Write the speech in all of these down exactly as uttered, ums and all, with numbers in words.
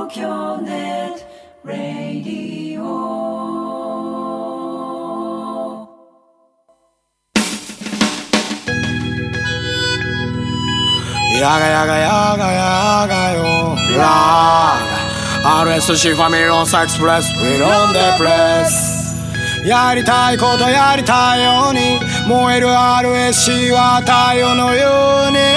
東京ネットラディオ。 やがやがやがやがよラー アールエスシー ファミリーロンサエクスプレス We run the place やりたいことやりたいように燃える アールエスシー は太陽のように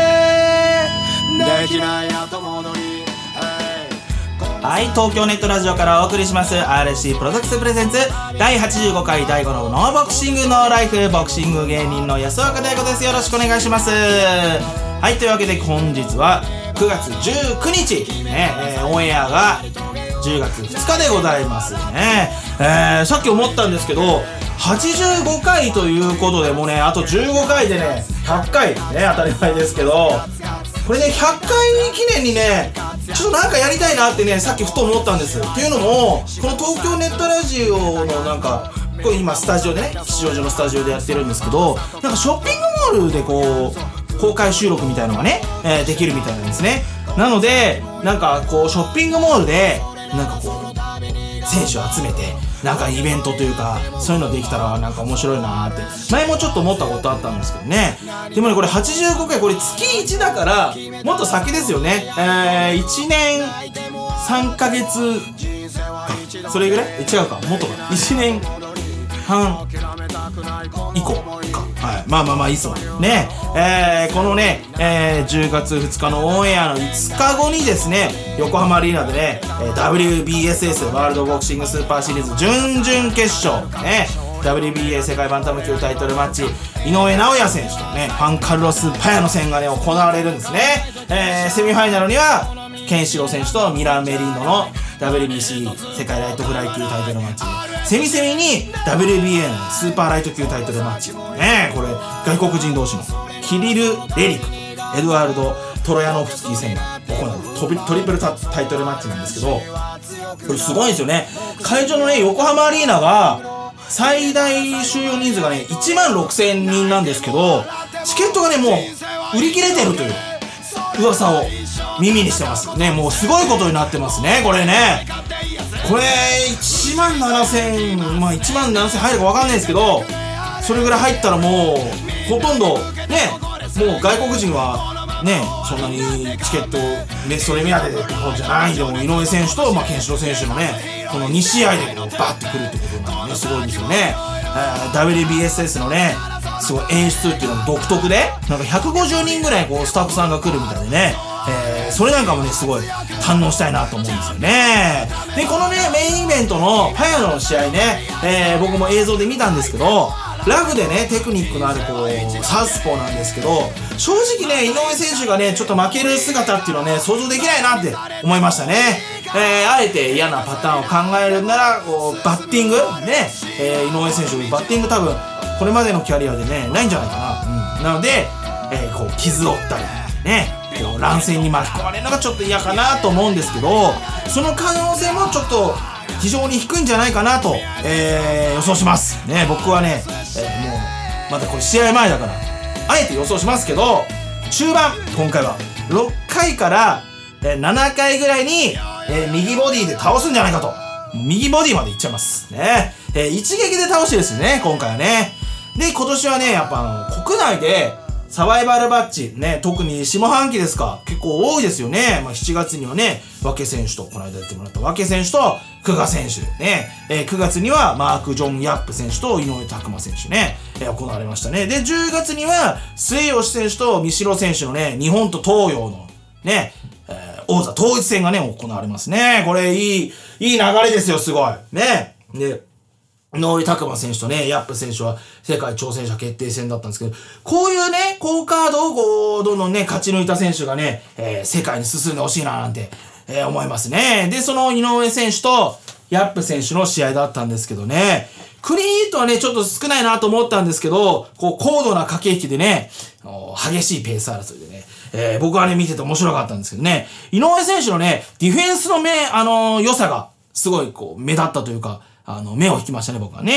できない後戻り。 はい、東京ネットラジオからお送りします アールエスシー プロダクツプレゼンツだいはちじゅうごかいだいごのノーボクシングノーライフ、ボクシング芸人の安岡大吾です。よろしくお願いします。はい、というわけで本日はくがつじゅうくにち、ねえー、オンエアがじゅうがつふつかでございますね。えー、さっき思ったんですけどはちじゅうごかいということでもうねあとじゅうごかいでねひゃっかいね当たり前ですけど、これねひゃっかい記念にねちょっとなんかやりたいなってねさっきふと思ったんです。っていうのもこの東京ネットラジオのなんかこれ今スタジオでね吉祥寺のスタジオでやってるんですけど、なんかショッピングモールでこう公開収録みたいのがね、えー、できるみたいなんですね。なのでなんかこうショッピングモールでなんかこう選手を集めてなんかイベントというかそういうのできたらなんか面白いなーって前もちょっと思ったことあったんですけどね。でもねこれはちじゅうごかいこれ月いちだからもっと先ですよね。えー、いちねんさんかげつかそれぐらい違うかもっとかいちねんはん以降か、はい、まあまあまあいいっすわね。えー、このね、えー、じゅうがつふつかのオンエアのいつかごにですね横浜アリーナでね ダブリュービーエスエス ワールドボクシングスーパーシリーズ準々決勝ね ダブリュービーエー 世界バンタム級タイトルマッチ井上尚弥選手とねファンカルロス・パヤの戦がね行われるんですね。えー、セミファイナルにはケンシロウ選手とミラー・メリーノの ダブリュービーシー 世界ライトフライ級タイトルマッチ、セミセミに ダブリュービーエー のスーパーライト級タイトルマッチね、これ外国人同士のキリル・レリクエドワルド・トロヤノフスキー戦が行うトリプルタイトルマッチなんですけど、これすごいんですよね。会場のね横浜アリーナが最大収容人数がねいちまんろくせんにんなんですけど、チケットがねもう売り切れてるという噂を耳にしてますね。もうすごいことになってますねこれね。これいちまんななせんまあいちまんななせん入るか分かんないですけど、それぐらい入ったらもうほとんどねもう外国人はねそんなにチケットねそれ目当てでってことじゃないんで、も井上選手と、まあ、ケンシロウ選手のねこのにしあいでこうバッと来るってことなんでねすごいですよね。ダブリュービーエスエス のねすごい演出っていうのも独特でなんかひゃくごじゅうにんぐらいこうスタッフさんが来るみたいでね、えー、それなんかもねすごい堪能したいなと思うんですよね。でこのねメインイベントのパヤノの試合ね、えー、僕も映像で見たんですけどラフでねテクニックのあるこうサウスポーなんですけど、正直ね井上選手がねちょっと負ける姿っていうのはね想像できないなって思いましたね。えー、あえて嫌なパターンを考えるならこうバッティングね、えー、井上選手バッティング多分これまでのキャリアでねないんじゃないかな、うん、なので、えー、こう傷を負ったりねこう乱戦に巻き込まれるのがちょっと嫌かなと思うんですけど、その可能性もちょっと非常に低いんじゃないかなと、えー、予想しますね。僕はね、えー、もうまだこれ試合前だからあえて予想しますけど、中盤今回はろっかいから、えー、ななかいぐらいに、えー、右ボディで倒すんじゃないかと、右ボディまでいっちゃいますね。えー、一撃で倒してですね今回はね。で今年はねやっぱあの国内でサバイバルバッジね特に下半期ですか結構多いですよね。まあ、しちがつにはねワケ選手とこの間出てもらったワケ選手と久我選手ね、えー、くがつにはマーク・ジョン・ヤップ選手と井上拓真選手ね、えー、行われましたね。でじゅうがつには末吉選手と三代選手のね日本と東洋のね、えー、王座統一戦がね行われますね。これいいいい流れですよすごいね。で井上拓真選手とねヤップ選手は世界挑戦者決定戦だったんですけど、こういうね好カードをこうどんどんね勝ち抜いた選手がね、えー、世界に進んでほしいななんて、えー、思いますね。でその井上選手とヤップ選手の試合だったんですけどね、クリーンヒットはねちょっと少ないなと思ったんですけど、こう高度な駆け引きでね激しいペース争いでね、えー、僕はね見てて面白かったんですけどね、井上選手のねディフェンスの目あのー、良さがすごいこう目立ったというかあの目を引きましたね僕はね。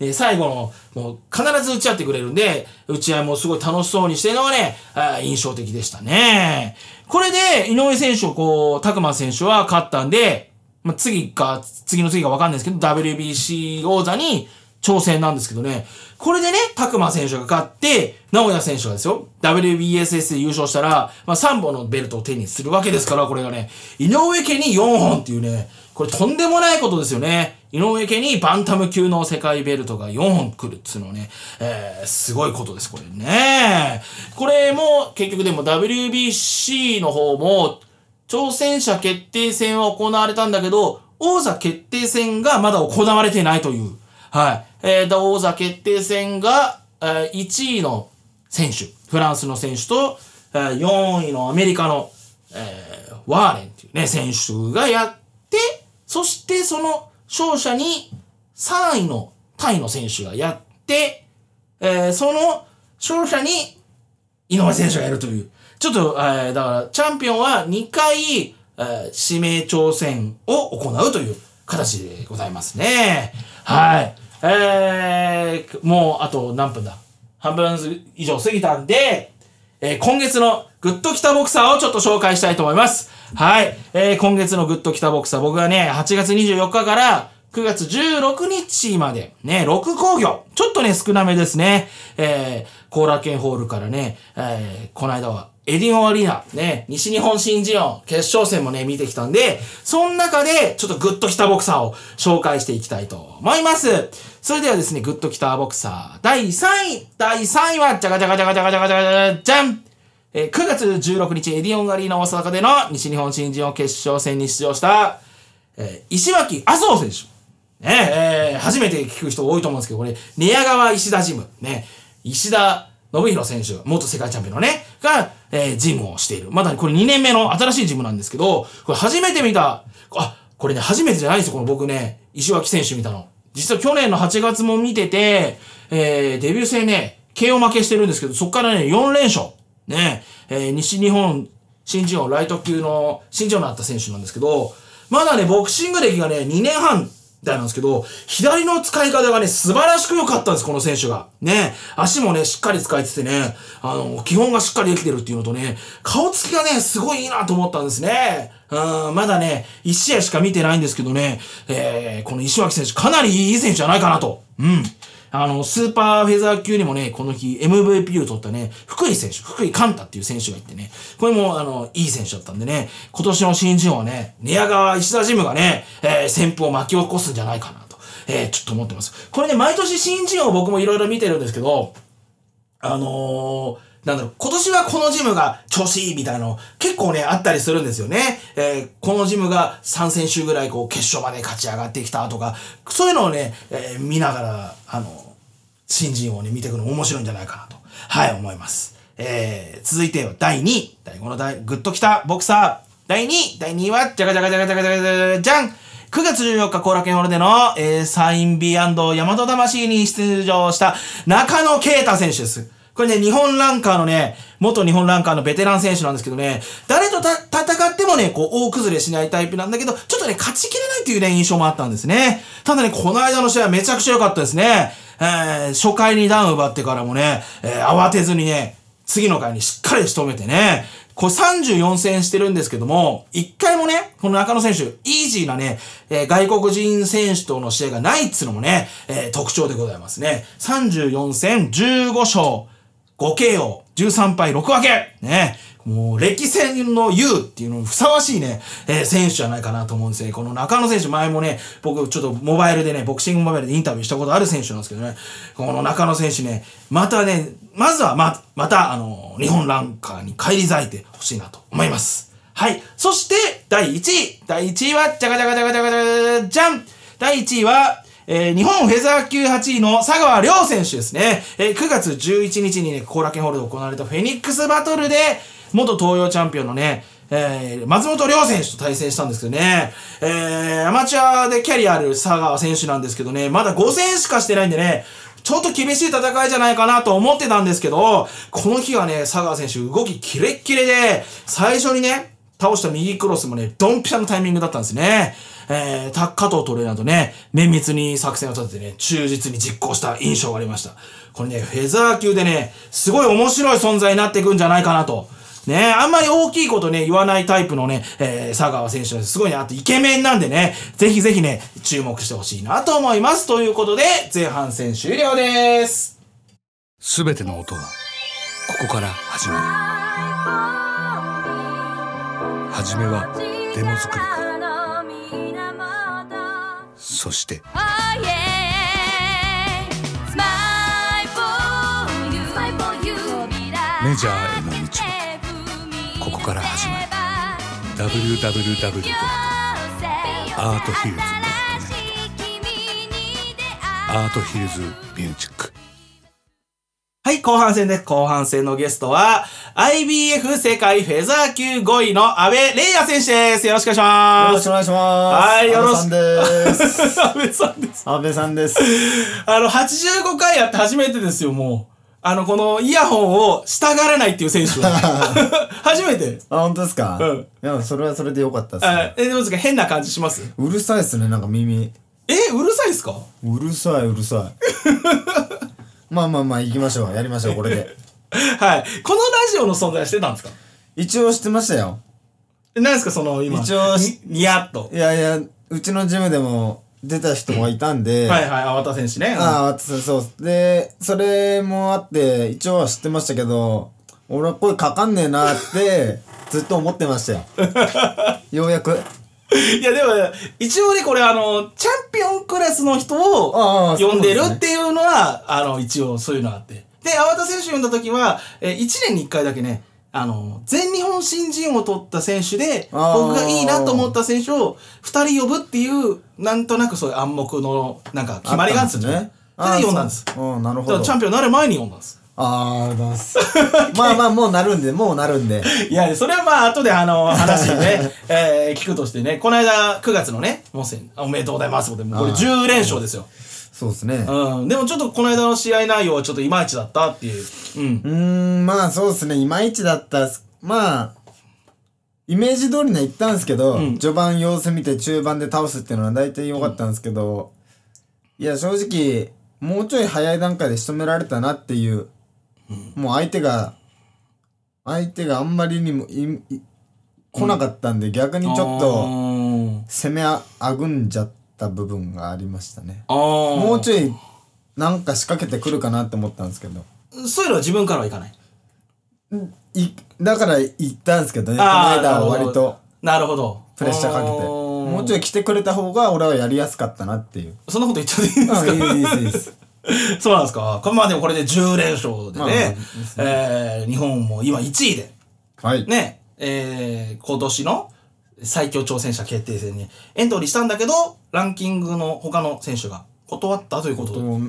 えー、最後の、もう必ず打ち合ってくれるんで、打ち合いもすごい楽しそうにしてるのがね、あ印象的でしたね。これで、井上選手をこう、拓磨選手は勝ったんで、まあ、次か、次の次か分かんないですけど、ダブリュービーシー 王座に挑戦なんですけどね。これでね、拓磨選手が勝って、直哉選手がですよ、ダブリュービーエスエス で優勝したら、まあ、さんぼんのベルトを手にするわけですから、これがね、井上家によんほんっていうね、これとんでもないことですよね。井上家にバンタム級の世界ベルトがよんほん来るっていうのはね、えー、すごいことです、これね。これも、結局でも ダブリュービーシー の方も、挑戦者決定戦は行われたんだけど、王座決定戦がまだ行われてないという。はい。えー、王座決定戦が、えー、いちいの選手、フランスの選手と、えー、よんいのアメリカの、えー、ワーレンっていうね、選手がやって、そしてその勝者にさんいのタイの選手がやって、えー、その勝者に井上選手がやるという。ちょっと、えー、だから、チャンピオンはにかい、えー、指名挑戦を行うという形でございますね。はい。えー、もう、あと何分だ半分以上過ぎたんで、えー、今月のグッときたボクサーをちょっと紹介したいと思います。はい。えー、今月のグッときたボクサー、僕がね、はちがつにじゅうよっかからくがつじゅうろくにちまで、ね、ろくこうぎょう。ちょっとね、少なめですね。えー、後楽園ホールからね、えー、この間は、エディオンアリーナ、ね、西日本新人王、決勝戦もね、見てきたんで、その中で、ちょっとグッときたボクサーを紹介していきたいと思います。それではですね、グッときたボクサー、だいさんい、だいさんいは、じゃがじゃがじゃがじゃがじゃがじゃがじゃんえー、くがつじゅうろくにち、エディオンアリーナ大阪での西日本新人王決勝戦に出場した、えー、石脇麻生選手。ね、えー、初めて聞く人多いと思うんですけど、これ、寝屋川石田ジム、ね、石田信弘選手、元世界チャンピオンのね、が、えー、ジムをしている。まだこれにねんめの新しいジムなんですけど、これ初めて見た、あ、これね、初めてじゃないんですよ、この僕ね、石脇選手見たの。実は去年のはちがつも見てて、えー、デビュー戦ね、ケーオー 負けしてるんですけど、そっからね、よんれんしょう。ね、えー、西日本新人王、ライト級の新人王になった選手なんですけど、まだね、ボクシング歴がね、にねんはん、みたいなんですけど、左の使い方がね、素晴らしく良かったんです、この選手が。ね、足もね、しっかり使えててね、あの、基本がしっかりできてるっていうのとね、顔つきがね、すごいいいなと思ったんですね。うん、まだね、いちしあいしか見てないんですけどね、えー、この石脇選手、かなりいい選手じゃないかなと。うん。あの、スーパーフェザー級にもね、この日 エムブイピー を取ったね、福井選手、福井寛太っていう選手がいてね、これも、あの、いい選手だったんでね、今年の新人王はね、寝屋川石田ジムがね、えー、旋風を巻き起こすんじゃないかなと、えー、ちょっと思ってます。これね、毎年新人王僕もいろいろ見てるんですけど、あのー、なんだろう、今年はこのジムが調子いいみたいなの結構ね、あったりするんですよね。えー、このジムがさんせんしゅうぐらいこう決勝まで勝ち上がってきたとか、そういうのをね、えー、見ながら、あの、新人をね、見ていくの面白いんじゃないかなと、はい、思います。えー、続いてはだいにい、だいごのだい、グッときたボクサー、だいにい、だいにいは、じゃがじゃがじゃがじゃがじゃがじゃがじゃんくがつじゅうよっか後楽園ホールでの、えー、サインビー&大和魂に出場した中野啓太選手です。これね、日本ランカーのね、元日本ランカーのベテラン選手なんですけどね、誰とた戦ってもね、こう、大崩れしないタイプなんだけど、ちょっとね、勝ちきれないというね、印象もあったんですね。ただね、この間の試合はめちゃくちゃ良かったですね。えー、初回にダウン奪ってからもね、えー、慌てずにね、次の回にしっかり仕留めてね、これさんじゅうよんせんしてるんですけども、一回もね、この中野選手、イージーなね、えー、外国人選手との試合がないっつうのもね、えー、特徴でございますね。さんじゅうよんせん、じゅうごしょう、ごケーオー、じゅうさんぱいろくわけね。もう、歴戦の ユー っていうのにふさわしいね、えー、選手じゃないかなと思うんですね。この中野選手、前もね、僕ちょっとモバイルでね、ボクシングモバイルでインタビューしたことある選手なんですけどね、この中野選手ね、またね、まずはま、また、あの、日本ランカーに返り咲いてほしいなと思います。はい。そして、だいいちい。だいいちいは、じゃがじゃがじゃがじゃがじゃがじゃんだいいちいは、えー、日本フェザー級はちいの佐川亮選手ですね。えー、くがつじゅういちにちにね、後楽園ホールで行われたフェニックスバトルで、元東洋チャンピオンのね、えー、松本亮選手と対戦したんですけどね、えー、アマチュアでキャリアある佐川選手なんですけどね、まだごせんしかしてないんでね、ちょっと厳しい戦いじゃないかなと思ってたんですけど、この日はね、佐川選手動きキレッキレで、最初にね、 倒した右クロスもね、ドンピシャのタイミングだったんですね。えー、タ加藤トレーナーとね、綿密に作戦を立ててね、忠実に実行した印象がありました。これね、フェザー級でね、すごい面白い存在になっていくんじゃないかなと。ね、あんまり大きいことね、言わないタイプのね、えー、佐川選手ですごいね、あとイケメンなんでね、ぜひぜひね、注目してほしいなと思います。ということで、前半戦終了です。 すべての音は、ここから始まる。はじめは、デモ作りから。そして、メジャーへの道もここから始まる。 ダブリューダブリューダブリュー ドットアートヒルズ ドットネット アートヒルズミュージック。 はい、後半戦です。後半戦のゲストは アイビーエフ 世界フェザー級ごいの阿部玲也選手です。よろしくお願いします。 よろしくお願いします。 はい、よろしく。 阿部さんです。 阿部さんです。 阿部さんです。 あの、はちじゅうごかいやって初めてですよ、もう。あの、このイヤホンをしたがらないっていう選手は。初めて。 あ、本当ですか？ うん。 いや、それはそれでよかったですね。 あ、え、でもですか、変な感じします？ うるさいですね、なんか耳。 え、うるさいっすか？ うるさい、うるさい。まあまあまあ、行きましょう。やりましょう、これで。 はい。このラジオの存在してたんですか？ 一応知ってましたよ。 え、何ですか、その、今。 一応に、にやっと。 いやいや、うちのジムでも出た人がいたんで。 はいはい、粟田選手ね。 ああ、私、そう。で、それもあって、一応は知ってましたけど、俺は声かかんねえなって、ずっと思ってましたよ。ようやく。 いやでも、一応ね、これあの、チャンピオンクラスの人を呼んでるっていうのは、あの、一応そういうのがあって。で、粟田選手呼んだ時は、え、いちねんにいっかいだけね、あの、全日本新人を取った選手で、僕がいいなと思った選手をふたり呼ぶっていう、なんとなくそういう暗黙の、なんか決まりがあるんですよね。それで呼んだんです。 ああ、なるほど。 チャンピオンになる前に呼んだんです。 ああ、だす。まあまあ、もうなるんで、もうなるんで。 いや、それはまあ、後であの、話ね、えー、聞くとしてね、この間、くがつのね、もうせん、おめでとうございます。もうこれじゅうれんしょうですよ。 そうですね。 うん。でもちょっとこの間の試合内容はちょっといまいちだったっていう。うん。 うーん、まあそうですね、いまいちだったっす。まあ、イメージ通りには言ったんですけど、うん、序盤様子見て中盤で倒すっていうのは大体良かったんですけど、うん、いや、正直、もうちょい早い段階で仕留められたなっていう、うん、もう相手が、相手があんまりにもいい来なかったんで、うん、逆にちょっと攻めあぐんじゃった部分がありましたね。もうちょいなんか仕掛けてくるかなって思ったんですけど、 そういうのは自分からはいかない。 いだから言ったんですけどね、この間は割となるほどプレッシャーかけて、もうちょい来てくれた方が俺はやりやすかったなっていう。 そんなこと言っちゃっていいんですか？ いいですいいですそうなんですか。まあでもこれでじゅうれんしょうでね、まあ、えー、日本も今いちいで、 はい、 ね、えー、今年の最強挑戦者決定戦にエントリーしたんだけど、ランキングの他の選手が断ったということで。 うん、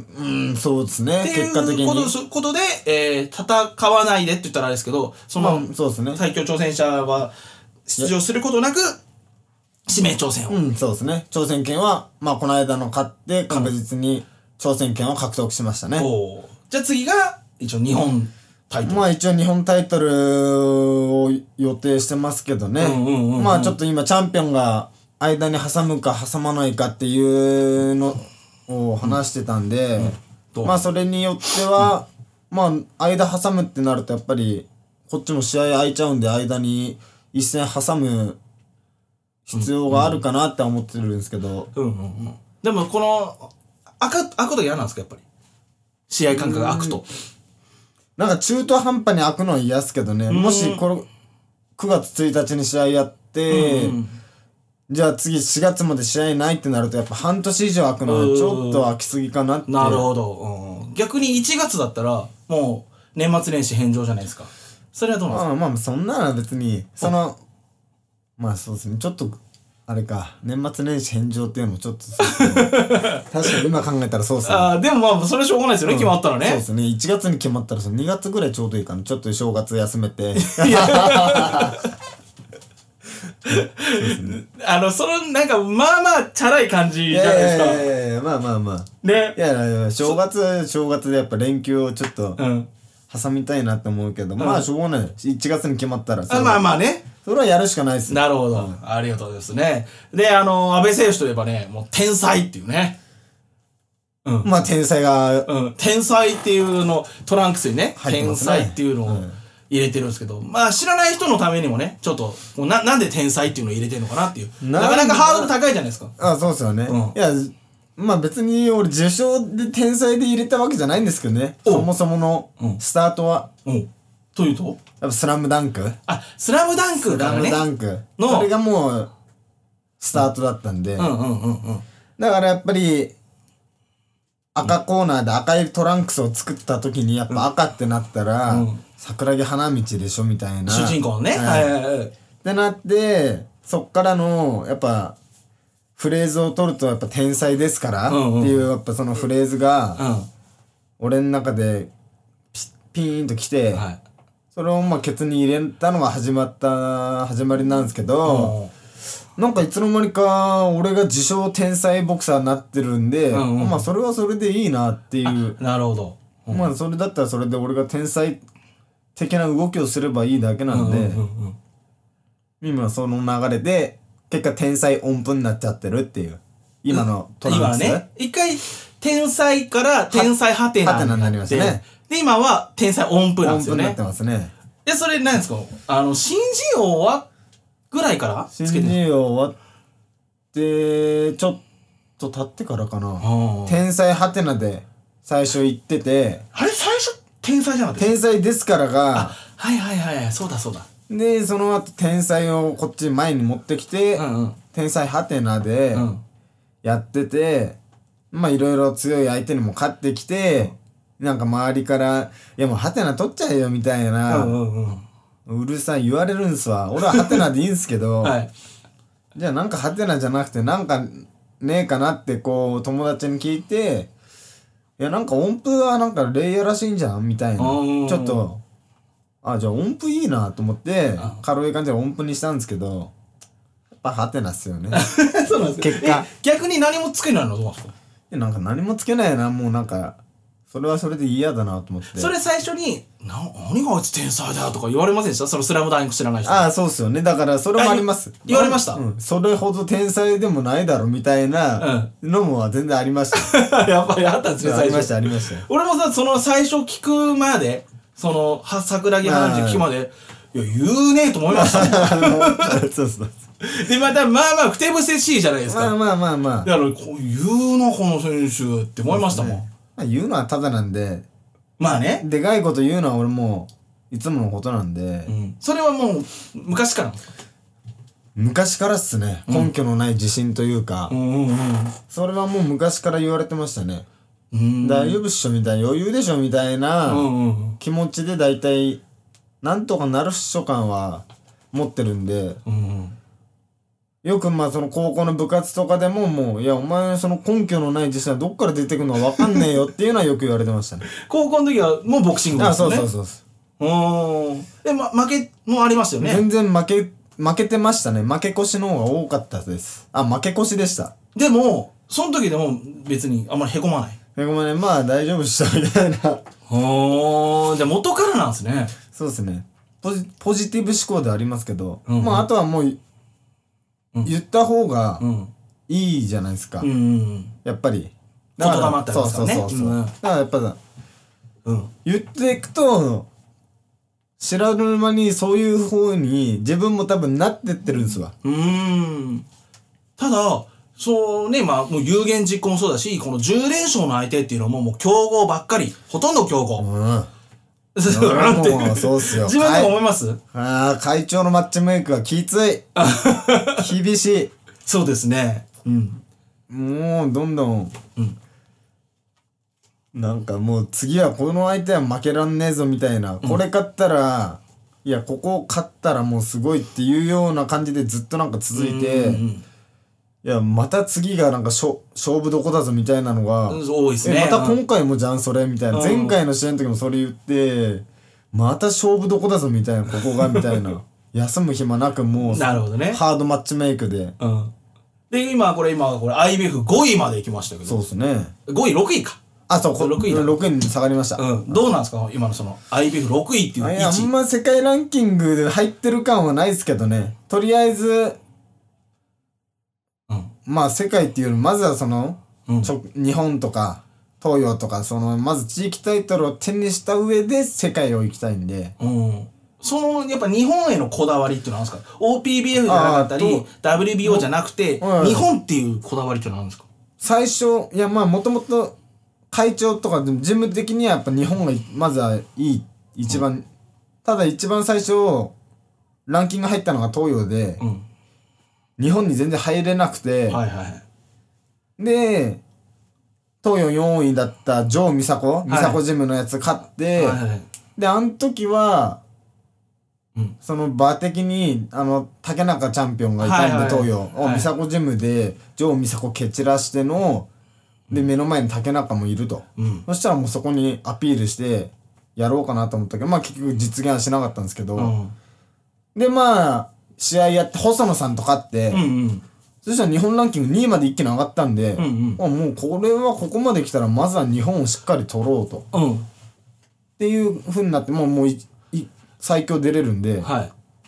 そうですね。結果的に。 っていうことで、えー、戦わないでって言ったらあれですけど、その、 まあ、そうですね。 最強挑戦者は出場することなく、指名挑戦を。 うん、そうですね。挑戦権は、まあ、この間の勝って確実に挑戦権を獲得しましたね。 うん、おじゃあ次が、一応日本タイトル。 まあ一応日本タイトルを予定してますけどね。 うんうんうんうん、 まあちょっと今チャンピオンが間に挟むか挟まないかっていうの、を話してたんで、うんうん、まあそれによっては、うん、まあ間挟むってなるとやっぱりこっちも試合空いちゃうんで、間に一戦挟む必要があるかなって思ってるんですけど、 うんうんうん、でもこの開く開くと嫌なんですか、やっぱり試合間隔が開くと。 なんか中途半端に開くのは嫌ですけどね、もしこれくがつついたちに試合やって、うんうん、じゃあ次しがつまで試合ないってなるとやっぱ半年以上空くのはちょっと空きすぎかなって。 なるほど、うん、逆にいちがつだったらもう年末年始返上じゃないですか。それはどうなんですか？ まあまあそんなのは別にそのまあそうですね、ちょっとあれか、年末年始返上っていうのもちょっとそうですね確かに今考えたらそうですね。 あでもまあそれしょうがないですよね、うん、決まったらね。 そうですね、いちがつに決まったらそのにがつぐらいちょうどいいかな、ちょっと正月休めてあの、その、なんか、まあまあ、チャラい感じじゃないですか。 いやいやいや、まあまあまあ。 ね。 いやいや、正月、正月でやっぱ連休をちょっと、挟みたいなって思うけど、うん、まあ、しょうがない。いちがつに決まったらさ。まあまあね。 それはやるしかないですよ。 なるほど、うん、ありがとうですね。で、あの安倍選手といえばね、もう天才っていうね、 うん、まあ天才が、 うん、天才っていうのトランクスにね、 入ってま天すね才っていうのを入れてるんですけど、うん、まあ知らない人のためにもね、ちょっともうななんで天才っていうのを入れてるのかなっていう、なかなかハードル高いじゃないですか。 あ、そうですよね、 うん、 いやまあ別に俺受賞で天才で入れたわけじゃないんですけどね、そもそものスタートは、 うん、というとやっぱスラムダンク、 あ、スラムダンクからね、 スラムダンクのそれがもうスタートだったんで、 うんうんうんうん、 だからやっぱり赤コーナーで赤いトランクスを作った時にやっぱ赤ってなったら、うん、桜木花道でしょみたいな主人公のね、はいはいはい、 ってなって、そっからのやっぱフレーズを取るとやっぱ天才ですからっていうやっぱそのフレーズが俺の中でピピーンときて、はい、それをまあケツに入れたのが始まった始まりなんですけど、なんかいつの間にか俺が自称天才ボクサーになってるんで、うんうん、まあそれはそれでいいなっていう、 なるほど、 うん、まあそれだったらそれで俺が天才的な動きをすればいいだけなんで、うんうんうんうん、今その流れで結果天才音符になっちゃってるっていう今のトランクス、 今ね、一回天才から天才ハテナになりましたね。で今は天才音符なんですよね。 音符になってますね。 でそれ何ですか、あの新人王はぐらいから新人王終わってちょっと経ってからかな、天才ハテナで最初言ってて、 あれ最初天才じゃなかった天才ですからが、 あ、はいはいはい、そうだそうだ。 でその後天才をこっち前に持ってきて、うんうん、天才ハテナでやってて、うん、まあいろいろ強い相手にも勝ってきて、うん、なんか周りから「いやもうハテナ取っちゃえよ」みたいな、うんうんうん、うるさい言われるんすわ。俺はハテナでいいんすけど、はい、じゃあなんかハテナじゃなくてなんかねえかなってこう友達に聞いて、いやなんか音符はなんかレイヤーらしいんじゃんみたいな、ちょっとあ、じゃあ音符いいなと思って軽い感じで音符にしたんですけど、やっぱハテナっすよね。 そうなんです結果逆に何もつけないのどうなんですか。いやなんか何もつけないな、もうなんかそれはそれで嫌だなと思って。 それ最初にな何があいつ天才だとか言われませんでした？そのスラムダンク知らない人。 ああそうっすよね。だからそれもあります。 言われました、 うん、それほど天才でもないだろみたいなのも全然ありました。 やっぱりあったんですね最初。 ありましたありました。 俺もさその最初聞くまでそのは桜木花道聞くまで、いや言うねえと思いましたね。 そうそうでまたまあまあふてぶせしいじゃないですか。 まあまあまあまあ。 だからこう言うなこの選手って思いましたもん。 ね、まあ、言うのはただなんで。 まあね。 でかいこと言うのは俺もういつものことなんで、 うん、それはもう昔から昔からっすね、うん、根拠のない自信というか、うんうんうん、それはもう昔から言われてましたね。うん大丈夫っしょみたいな、余裕でしょみたいな気持ちで大体なんとかなるっしょ感は持ってるんで、うんうん、よくまあその高校の部活とかでももういやお前その根拠のない自信はどっから出てくるのか分かんねえよっていうのはよく言われてましたね。 高校の時はもうボクシングですよね。 あそうそうそううんで、ま、負けもありますよね。 全然負け負けてましたね。負け越しの方が多かったです。あ負け越しでした。 でもその時でも別にあんまりへこまない。 へこまない。まあ大丈夫っしょみたいな。 はあじゃあ元からなんですね。 そうですね。ポジ、ポジティブ思考でありますけど、うんうん、まああとはもう、うん、言った方がいいじゃないですか。うんうん、やっぱり。 言霊ってありますからね。 そうそうそうそう、うん。だからやっぱさ、うん、言っていくと知らぬ間にそういう方に自分も多分なってってるんですわ。 うーん。ただそうね、まあもう有言実行もそうだし、このじゅう連勝の相手っていうのももう強豪ばっかり、ほとんど強豪。うん。 もうそうっすよ。 自分でも思います？ ああ会長のマッチメイクはきつい。厳しい。 そうですね。うん。 もうどんどん。うん。なんかもう次はこの相手は負けらんねえぞみたいな、うん、これ勝ったらいやここ勝ったらもうすごいっていうような感じでずっとなんか続いて、うんうん、いやまた次がなんかしょ勝負どこだぞみたいなのが多いですね。 また今回もじゃんそれみたいな、うん、前回の試合の時もそれ言ってまた勝負どこだぞみたいなここがみたいな休む暇なくもうなるほどねハードマッチメイクで、 うん、で今これ今これ アイビーエフごいまで行きましたけどそうですねごいろくいかあ、そう、ころくいだろくいに下がりました。 うん、どうなんですか今のその アイビーエフろくいっていうあ、 位いや、あ置。 んま世界ランキングで入ってる感はないですけどね。とりあえず、 うん、 まあ世界っていうよりまずはその、 うん、 ちょ日本とか東洋とかそのまず地域タイトルを手にした上で世界を行きたいんで、 うん、そのやっぱ日本へのこだわりっていうのは何ですか？ オーピービーエフ じゃなかったり ダブリュービーオー じゃなくて、 うん、 日本っていうこだわりっていうのは何ですか？ 最初いやまあもともと会長とかでも事務的にはやっぱ日本がまずはいい一番、うん、ただ一番最初ランキング入ったのが東洋で、うん、日本に全然入れなくて、 はいはい、 で東洋よんいだった城美佐子、美佐子ジムのやつ買って、はいはいはい、であの時は、うん、その場的にあの竹中チャンピオンがいたんで、はいはい、東洋を、はい、美佐子ジムで城美佐子蹴散らしての、で目の前に竹中もいると、うん、そしたらもうそこにアピールしてやろうかなと思ったけど、まあ結局実現はしなかったんですけど、うん、でまあ試合やって細野さんと勝って、うんうん、そしたら日本ランキングにいまで一気に上がったんで、うんうん、あもうこれはここまで来たらまずは日本をしっかり取ろうと、うん、っていう風になってもう、もういい最強出れるんで、はい、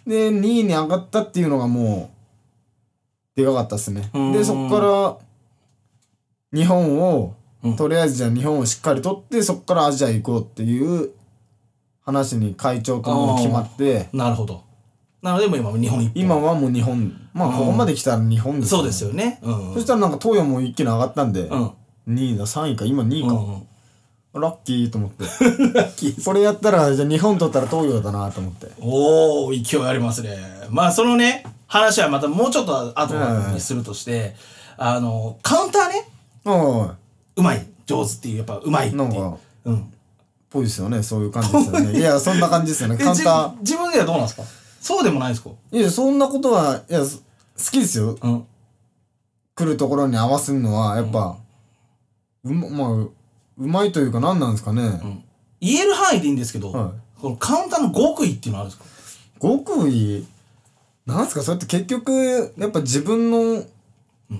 でにいに上がったっていうのがもうでかかったっすね。でそこから日本を、うん、とりあえずじゃあ日本をしっかり取ってそこからアジア行こうっていう話に会長とも決まって、 なるほど。なのでもう今日本一本今はもう日本、まあここまで来たら日本ですよね、うん、そうですよね、うんうん、 そしたらなんか東洋も一気に上がったんで、うん、にいださんいか今にいか、うんうん、ラッキーと思ってラッキーこれやったらじゃあ日本取ったら東洋だなと思って、 おー勢いありますね。まあそのね話はまたもうちょっと後にするとして、はいはい、あのカウンターねうまい上手っていうやっぱうまいっていうなんかうんぽいですよね、そういう感じですよねいやそんな感じですよねカウンター自分ではどうなんですか？そうでもないですか？ いやそんなことはいや好きですよ、うん、来るところに合わせるのはやっぱ、うん、うままあうまいというか何なんですかね、うん、 言える範囲でいいんですけど、はい、このカウンターの極意っていうのはあるんですか？ 極意なんすか？それって結局やっぱ自分の、うん、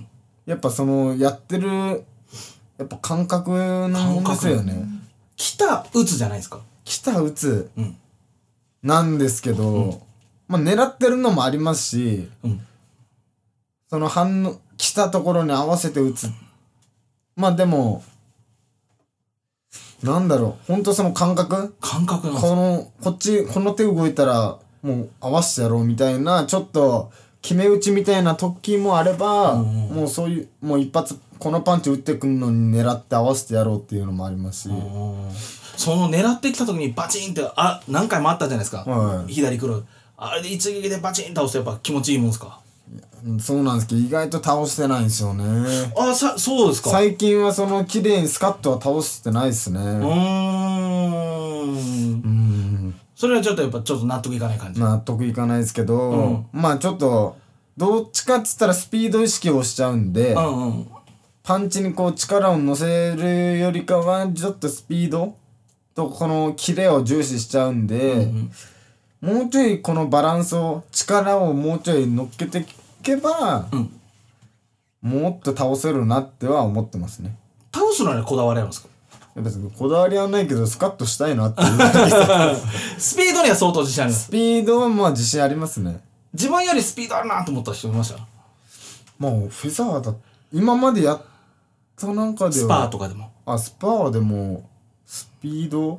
やっぱそのやってるやっぱ感覚のもんですよね。 来た打つじゃないですか。 来た打つ、うん、なんですけど、うん、まあ狙ってるのもありますし、うん、その反応来たところに合わせて打つ。まあでもなんだろうほんとその感覚感覚なんこのこっちこの手動いたらもう合わせてやろうみたいなちょっと決め打ちみたいな時もあれば、うんうん、もうそういうもう一発このパンチ打ってくんのに狙って合わせてやろうっていうのもありますし、 その狙ってきた時にバチンってあ何回もあったじゃないですか、はい、左来るあれで一撃でバチン倒すとやっぱ気持ちいいもんですか？ そうなんですけど意外と倒してないんですよね。 あさそうですか。 最近はその綺麗にスカッとは倒してないですね。うーんうんそれはちょっとやっぱちょっと納得いかない感じ。 納得いかないですけど、うん、まあちょっとどっちかっつったらスピード意識をしちゃうんで、うんうん、パンチにこう力を乗せるよりかはちょっとスピードとこのキレを重視しちゃうんで、うんうん、もうちょいこのバランスを力をもうちょい乗っけていけば、うん、もっと倒せるなっては思ってますね。 倒すのにこだわりあるんですか？ 別にこだわりはないけどスカッとしたいなっていうスピードには相当自信あります。 スピードはまあ自信ありますね。 自分よりスピードあるなと思った人いました？ まあフェザーだ今までやった中ではスパーとかでもあスパーでもスピード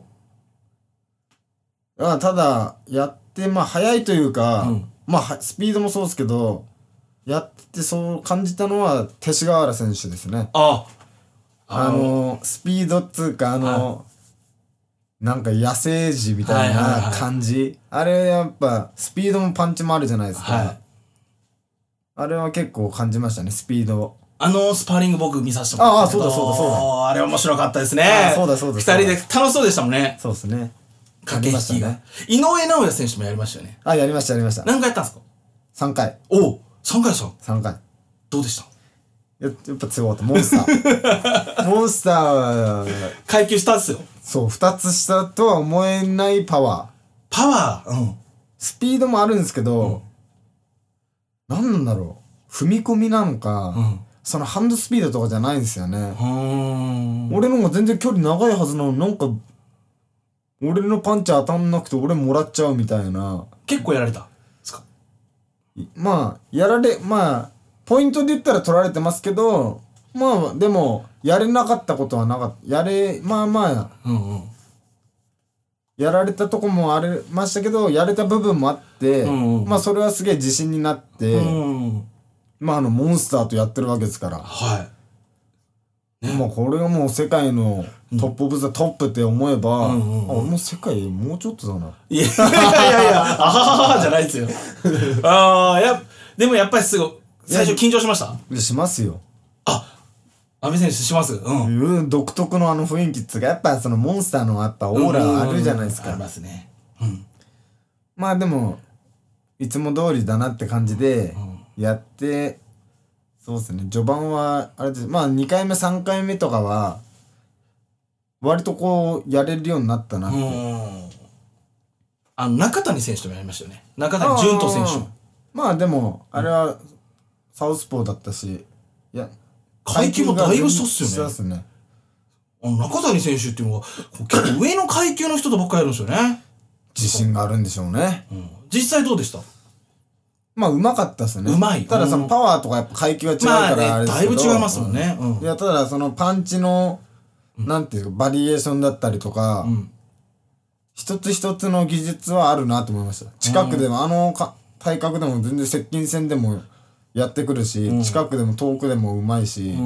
あただやってまあ速いというか、うん、まあスピードもそうですけどやっててそう感じたのは勅使川原選手ですね。ああのスピードっつうかあのなんか野生児みたいな感じ、はいはいはい、あれやっぱスピードもパンチもあるじゃないですか、はい、あれは結構感じましたねスピード。 あのスパーリング僕見させてもらったけど、ああそうだそうだそうだあれ面白かったですね。あそうだそうだふたりで楽しそうでしたもんね。 そうですね駆け引きが、ね、井上尚弥選手もやりましたよね。 あやりましたやりました。 何回やったんですか？ さんかい。 おおさんかいさんさんかいどうでした？ や, やっぱ強かった。モンスターモンスターは階級下っすよ。 そうふたつ下とは思えないパワーパワーうんスピードもあるんですけど、うん、何なんだろう踏み込みなのか、うん、 そのハンドスピードとかじゃないんですよね。 うーん俺の方が全然距離長いはずなのになんか俺のパンチ当たんなくて俺もらっちゃうみたいな。 結構やられたんですか？ まあやられまあポイントで言ったら取られてますけど、まあでもやれなかったことはなかった。やれまあまあうんうんやられたとこもありましたけど、やれた部分もあって、 うんうん、 まあそれはすげえ自信になって、 うん、 まああのモンスターとやってるわけですから、 はい、ね、 まあこれがもう世界のトップオブザトップって思えば、うんうんうん、あ俺も世界もうちょっとだな。 いやいやいやいや、あはははじゃないですよ。ああ、やでもやっぱりすごい最初緊張しました？ いやしますよ。 あ、阿部選手します。うん。 うん、独特のあの雰囲気っつうかやっぱそのモンスターのやっぱオーラあるじゃないですか。 ありますね。うん。 まあでもいつも通りだなって感じでやって、そうですね。序盤はあれです。まあにかいめさんかいめとかは割とこうやれるようになったなって。うん。 あの中谷選手ともやりましたよね。中谷潤人選手。 まあでもあれはサウスポーだったし、いや階級もだいぶ下っすよね。 下っすね。 あの中谷選手っていうのは結構上の階級の人とばっかりやるんですよね。 自信があるんでしょうね。 うん、実際どうでした？ まあうまかったっすね。 うまい。 ただそのパワーとかやっぱ階級が違うからあれですけど、 まあね、だいぶ違いますもんね。うん、 いやただそのパンチの、うん、なんていうかバリエーションだったりとか、うん、一つ一つの技術はあるなと思いました。近くでも、うん、あのか体格でも全然接近戦でもやってくるし、うん、近くでも遠くでもうまいし、うん、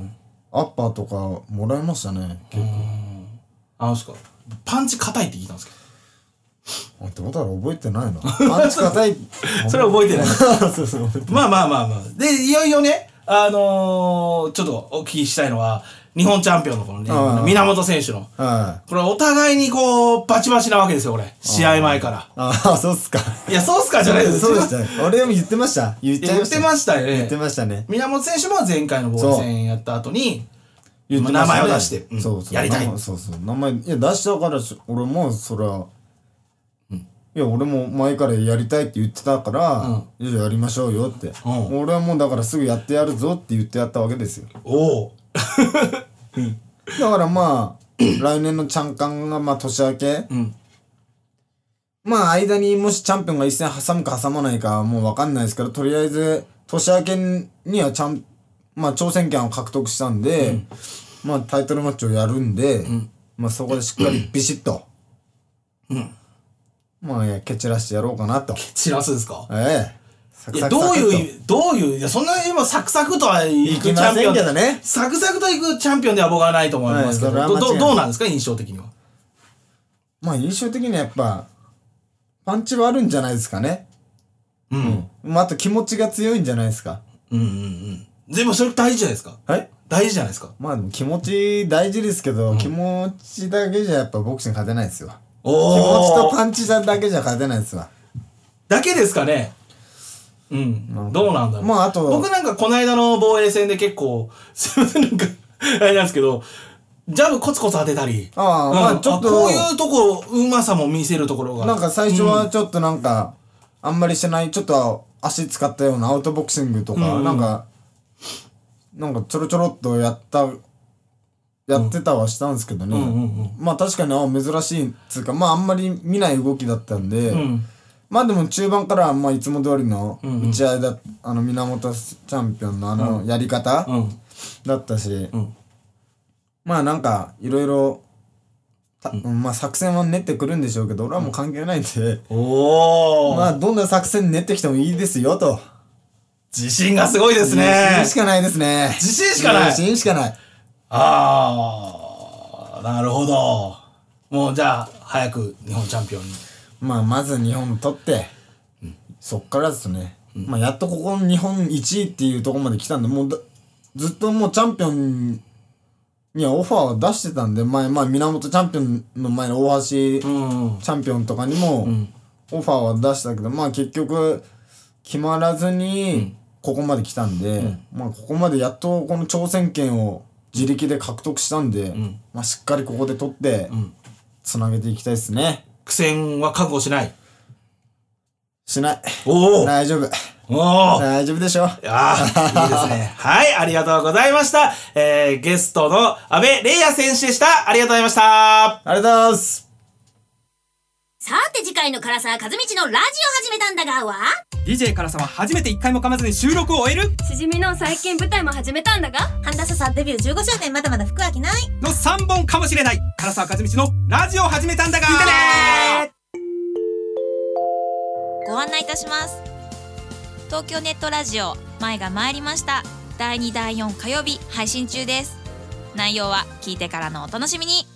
アッパーとかもらいましたね結構。 あのですかパンチ硬いって聞いたんですけど。 あってことは覚えてないな。パンチ硬いそれは覚えてないそうそうまあまあまあまあでいよいよねあのー、ちょっとお聞きしたいのは日本チャンピオンのこのね源選手のこれお互いにこうバチバチなわけですよこれ試合前から。 ああそうっすか。 いやそうっすかじゃないですそうでしたね。俺も言ってました言っちゃいました。 言ってましたよね。 言ってましたね。 源選手も前回の防衛戦やった後に名前を出して、うん、そうそうやりたい。 そうそう名前いや出したから俺もそれは、うん、いや俺も前からやりたいって言ってたから、うん、いややりましょうよって、うん、俺はもうだからすぐやってやるぞって言ってやったわけですよ。 おおだからまあ来年のチャンカンがまあ年明け、うん、まあ間にもしチャンピオンが一戦挟むか挟まないかもう分かんないですけどとりあえず年明けにはチャンまあ挑戦権を獲得したんで、うん、まあタイトルマッチをやるんで、うん、まあそこでしっかりビシッと、うん、まあいや蹴散らしてやろうかなと。 蹴散らすですか？ ええいやどういうどういういやそんな今サクサクとはいくチャンピオン、ね、サクサクといくチャンピオンでは僕はないと思いますけど、はい、ど, ど, どうなんですか印象的には。 まあ印象的にはやっぱパンチはあるんじゃないですかね。うん、うん、まああと気持ちが強いんじゃないですか。 うんうんうんでもそれ大事じゃないですか。 はい大事じゃないですか。 まあでも気持ち大事ですけど、うん、気持ちだけじゃやっぱボクシング勝てないですよ。 お気持ちとパンチだけじゃ勝てないですわ。 だけですかね。うん、どうなんだろう。 まああと僕なんかこの間の防衛戦で結構すいませんなんかあれなんですけどジャブコツコツ当てたりああ、うん、まあちょっとこういうとこうまさも見せるところがなんか最初はちょっとなんか、うん、あんまりしてないちょっと足使ったようなアウトボクシングとか、うん、なんかなんかちょろちょろっとやったやってたはしたんですけどね、うんうんうん、まあ確かにあ珍しいっつうかまああんまり見ない動きだったんで、うんまあでも中盤からまあいつも通りの打ち合いだ、うんうん、あの源チャンピオンのあのやり方、うん、だったし、うん、まあなんかいろいろまあ作戦は練ってくるんでしょうけど俺はもう関係ないんで、うん、おまあどんな作戦練ってきてもいいですよと。 自信がすごいですね。 自信しかないですね。 自信しかない。 自信しかない。 ああなるほど。もうじゃあ早く日本チャンピオンに。 まあまず日本取って、うん、そっからですね、うん、まあやっとここの日本いちいっていうところまで来たんでもうだずっともうチャンピオンにはオファーを出してたんで前まあ源チャンピオンの前の大橋チャンピオンとかにもオファーは出したけどまあ結局決まらずにここまで来たんで、うん、まあここまでやっとこの挑戦権を自力で獲得したんで、うん、まあしっかりここで取ってつなげていきたいですね。 苦戦は覚悟しないしない。 おお大丈夫。 おお大丈夫でしょ。 ああ、いいですね。はい、ありがとうございました。えー、ゲストの阿部玲也選手でした。ありがとうございました。 ありがとうございます。 さて次回の唐沢和道のラジオ始めたんだがはディージェー 唐沢初めて一回も噛まずに収録を終えるしじみの最近舞台も始めたんだが半田笹デビューじゅうごしゅうねんまだまだ服飽きないのさんぼんかもしれない唐沢和道のラジオ始めたんだが聞いてねご案内いたします。東京ネットラジオ前が参りました。だいにだいよん火曜日配信中です。内容は聞いてからのお楽しみに。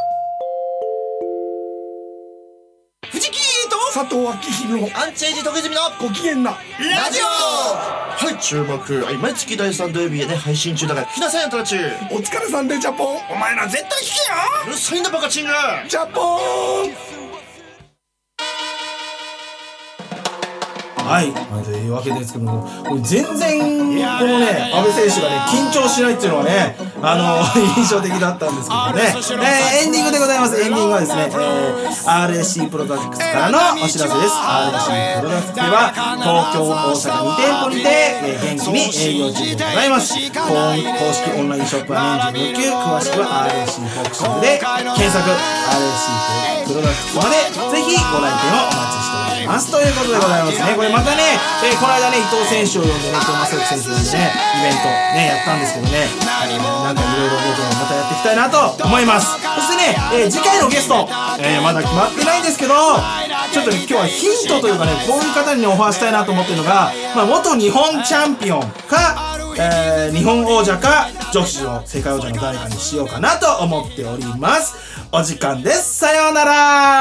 藤木と佐藤明宏のアンチエイジ徳泉のご機嫌なラジオ。はい、注目。はい、毎月だいさん土曜日へね配信中だから聞きなさいあんたたち。 お疲れさんでジャポン。お前ら絶対聞けよ。 うるさいんだバカチンが。 ジャポン。 はい、というわけですけども、これ全然このね阿部選手がね緊張しないっていうのはね、あの印象的だったんですけどね、えー、エンディングでございます。エンディングはですね、えー、アールエーシー プロダクツからのお知らせです。 アールエーシー プロダクツでは東京大阪に店舗にて、えー、元気に営業中でございます。公式オンラインショップは年中無休、詳しくは アールエーシー ボクシングで検索。 アールエーシー プロダクツまでぜひご来店をお待ちしておりますということでございますね。これまたね、えー、この間ね伊藤選手を呼んでね、伊藤正幸選手を呼んでねイベントねやったんですけどね、なんかいろいろ僕もまたやっていきたいなと思います。そしてね、えー、次回のゲスト、えー、まだ決まってないんですけど、ちょっとね今日はヒントというかね、こういう方にねオファーしたいなと思ってるのが、まあ、元日本チャンピオンか、えー、日本王者か女子の世界王者の誰かにしようかなと思っております。お時間です。さようなら。